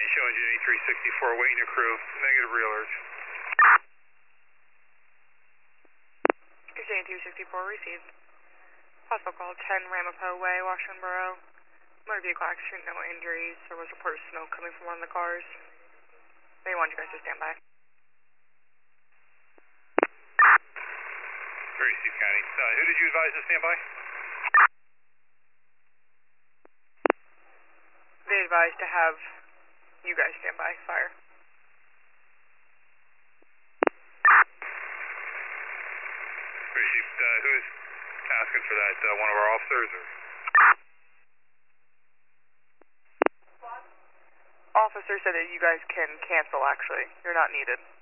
showing you 8364, waiting your crew, negative reelers. Jane 264 received. Hospital call 10 Ramapo Way, Washington Borough. Motor vehicle accident, no injuries. There was a report of smoke coming from one of the cars. They want you guys to stand by. Received, County. Who did you advise to stand by? They advised to have you guys stand by. Fire. Received. Who's asking for that? One of our officers? Or? Officer said that you guys can cancel, actually. You're not needed.